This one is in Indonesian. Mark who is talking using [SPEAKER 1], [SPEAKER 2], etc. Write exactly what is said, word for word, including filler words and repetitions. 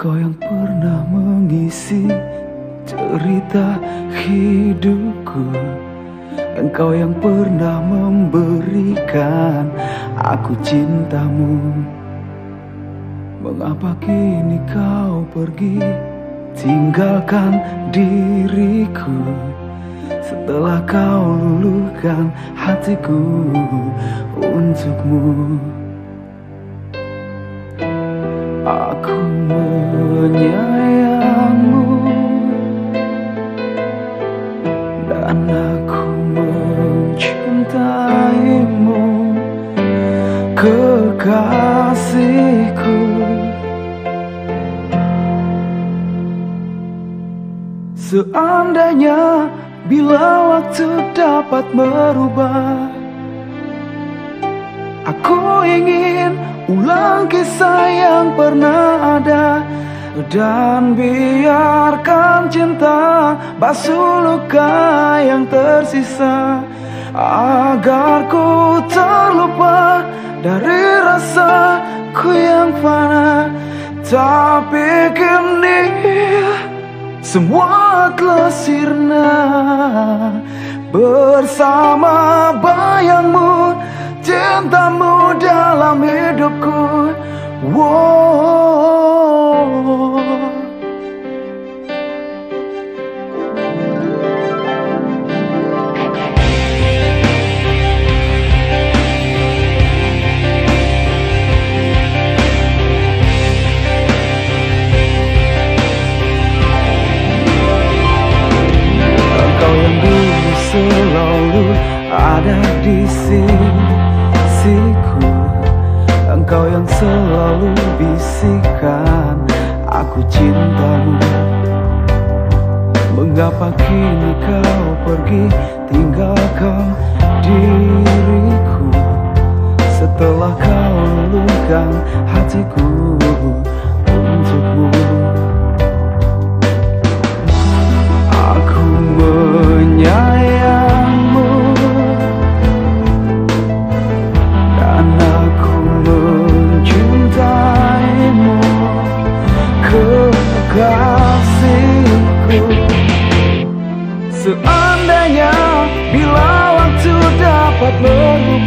[SPEAKER 1] Engkau yang pernah mengisi cerita hidupku, Engkau yang pernah memberikan aku cintamu. Mengapa kini kau pergi tinggalkan diriku, setelah kau luluhkan hatiku untukmu? Aku menyayangmu dan aku mencintaimu, kekasihku. Seandainya bila waktu dapat merubah, aku ingin ulang kisah yang pernah ada, dan biarkan cinta basuh luka yang tersisa, agar ku terlupa dari rasaku yang fana. Tapi kini semua telah sirna bersama bayangmu, cintamu dalam hidupku. Wow. Engkau yang dulu selalu ada di sisiku, Engkau yang selalu bisikan aku cintamu. Mengapa kini kau pergi tinggalkan diriku, setelah kau luluhkan hatiku untukmu? Aku menyayangmu dan aku mencintaimu, kekasihku. Seandainya bila waktu dapat berubah,